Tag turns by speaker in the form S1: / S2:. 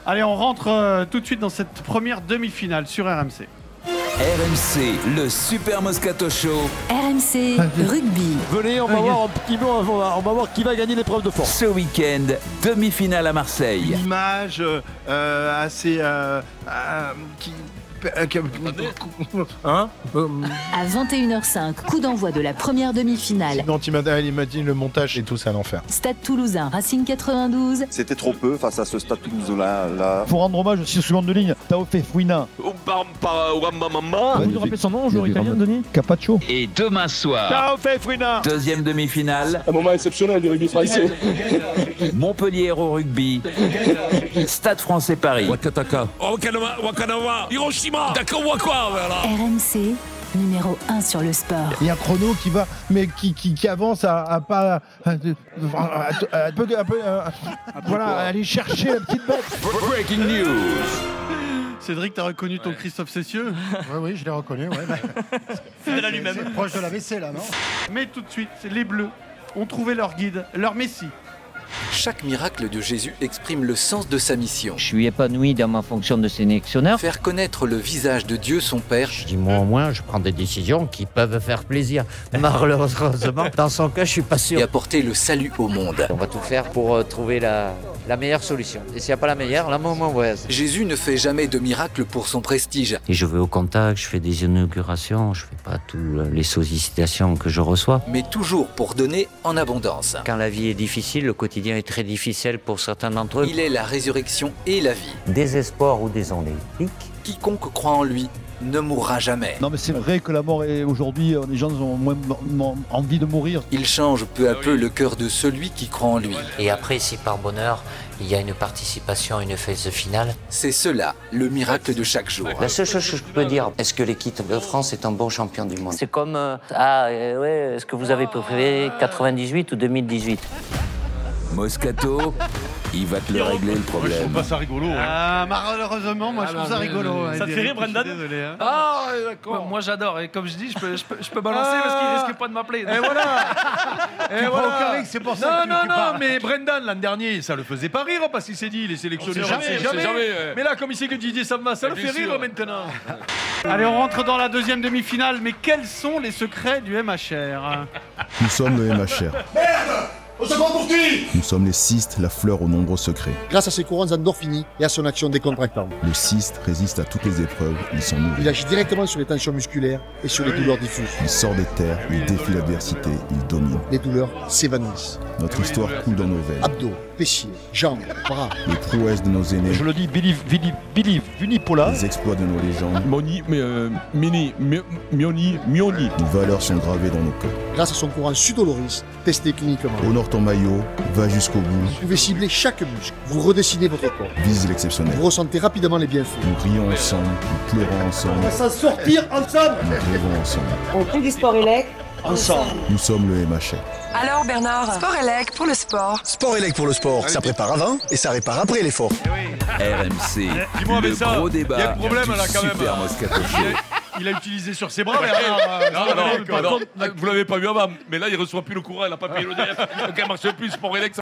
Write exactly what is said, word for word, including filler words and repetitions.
S1: Allez, on rentre euh, tout de suite dans cette première demi-finale sur R M C.
S2: R M C, le Super Moscato Show.
S3: R M C Rugby.
S4: Venez, on va voir un petit peu, on va, on va voir qui va gagner l'épreuve de force.
S2: Ce week-end, demi-finale à Marseille.
S5: Une image euh, assez... Euh, euh, qui... Hein
S3: À vingt et une heures cinq, coup d'envoi de la première demi-finale.
S5: Non, il m'a, il m'a dit le montage et tout, c'est à l'enfer.
S3: Stade Toulousain, Racing quatre-vingt-douze.
S6: C'était trop peu face à ce Stade Toulousain là.
S7: Pour rendre hommage aux six secondes de ligne, Taoufé Fouina.
S4: Vous
S7: nous rappelez son nom, joueur italien, Denis Capaccio.
S2: Et demain soir,
S4: Taoufé Fouina.
S2: deuxième demi-finale,
S8: Un moment exceptionnel du rugby français.
S2: Montpellier au rugby, Stade français Paris.
S4: Wakataka. Wakanawa, Wakanawa, Hiroshima. D'accord, quoi, voilà.
S3: R M C, numéro un sur le sport.
S5: Il y a un chrono qui va, mais qui, qui, qui avance à, à pas... À, à, à, à, peu, à peu, à, voilà, aller chercher la petite bête.
S2: Breaking news.
S1: Cédric, t'as reconnu ton Christophe Cessieux?
S5: Oui, oui, je l'ai reconnu, ouais.
S1: C'est de lui-même.
S5: C'est proche de la W C, là, non?
S1: Mais tout de suite, les Bleus ont trouvé leur guide, leur Messie.
S9: Chaque miracle de Jésus exprime le sens de sa mission.
S10: Je suis épanoui dans ma fonction de sélectionneur.
S9: Faire connaître le visage de Dieu son Père.
S10: Je dis moi au moins, je prends des décisions qui peuvent faire plaisir. Malheureusement, dans son cas, je suis pas sûr.
S9: Et apporter le salut au monde.
S10: On va tout faire pour euh, trouver la, la meilleure solution. Et s'il n'y a pas la meilleure, là, moi, ouais.
S9: Jésus ne fait jamais de miracle pour son prestige.
S10: Et je vais au contact, je fais des inaugurations, je fais pas toutes les sollicitations que je reçois.
S9: Mais toujours pour donner en abondance.
S10: Quand la vie est difficile, le quotidien est très difficile pour certains d'entre eux.
S9: Il est la résurrection et la vie.
S10: Désespoir ou désolé.
S9: Quiconque croit en lui ne mourra jamais.
S7: Non mais c'est vrai que la mort est aujourd'hui, les gens ont moins, moins envie de mourir.
S9: Il change peu à peu le cœur de celui qui croit en lui.
S10: Et après, si par bonheur, il y a une participation, une phase finale.
S9: C'est cela, le miracle de chaque jour.
S10: La seule chose que je peux dire, est-ce que l'équipe de France est un bon champion du monde? C'est comme, euh, ah euh, ouais, est-ce que vous avez préféré quatre-vingt-dix-huit ou deux mille dix-huit?
S2: Moscato, il va te le régler le problème.
S4: Je trouve pas ça rigolo. Hein.
S1: Ah, malheureusement, moi,
S4: Ah,
S1: je trouve
S4: bah,
S1: ça rigolo.
S4: ça
S1: hein,
S4: te fait rire, Brendan?
S1: Désolé. Hein.
S4: Ah, d'accord.
S11: Moi j'adore, et comme je dis, je peux, je peux, je peux balancer
S4: Ah.
S11: parce qu'il risque pas de m'appeler.
S4: Et voilà. Et
S5: Tu
S4: voilà.
S5: prends au carré, c'est pour ça
S4: Non,
S5: que tu-
S4: non,
S5: tu
S4: non,
S5: parles.
S4: mais Brendan, l'an dernier, ça le faisait pas rire parce qu'il s'est dit, les sélectionneurs,
S11: On sait jamais, on sait jamais, ouais.
S4: Mais là, comme il sait que Didier Samba, ça le
S11: Bien
S4: fait rire
S11: sûr.
S4: maintenant.
S1: Allez, on rentre dans la deuxième demi-finale. Mais quels sont les secrets du M H R?
S12: Nous sommes le M H R.
S8: On se prend pour qui?
S12: Nous sommes les cystes, la fleur aux nombreux secrets.
S13: Grâce à ses couronnes endorphiniques et à son action décontractante.
S12: Le cyste résiste à toutes les épreuves, ils sont
S13: Il
S12: nourris.
S13: agit directement sur les tensions musculaires et sur les douleurs diffuses.
S12: Il sort des terres, il défie l'adversité, il domine.
S13: Les douleurs s'évanouissent.
S12: Notre histoire coule dans nos veines.
S13: Abdos, fessiers, jambes, bras.
S12: Les prouesses de nos aînés,
S7: Je le dis, believe, believe, believe, Vunipola.
S12: les exploits de nos légendes,
S4: Moni, mais, euh, Mini, Mi- Mioni, Mioni.
S12: nos valeurs sont gravées dans nos cœurs.
S13: Grâce à son courant sudoloris, testé cliniquement.
S12: Honore ton maillot, va jusqu'au bout,
S13: Vous pouvez cibler chaque muscle. Vous redessinez votre corps.
S12: vise l'exceptionnel.
S13: Vous ressentez rapidement les bienfaits.
S12: Nous rions ensemble, nous pleurons ensemble,
S13: s'en sortir ensemble.
S12: nous rêvons ensemble.
S14: On fait du sport élect
S13: Ensemble.
S12: Nous sommes le M H R.
S14: Alors Bernard, sport élect pour le sport.
S13: Sport élect pour le sport, ça prépare avant et ça répare après l'effort.
S2: R M C,
S4: Dis-moi, mais
S2: le
S4: ça,
S2: gros
S4: il y a
S2: débat
S4: un problème,
S2: du
S4: là, quand même.
S2: Super Moscato Show.
S4: Il a utilisé sur ses bras, Bernard. Non, non, non, vous l'avez pas vu avant, mais là, il reçoit plus le courant, il a pas payé le D F. Donc, elle marche plus, sport élect.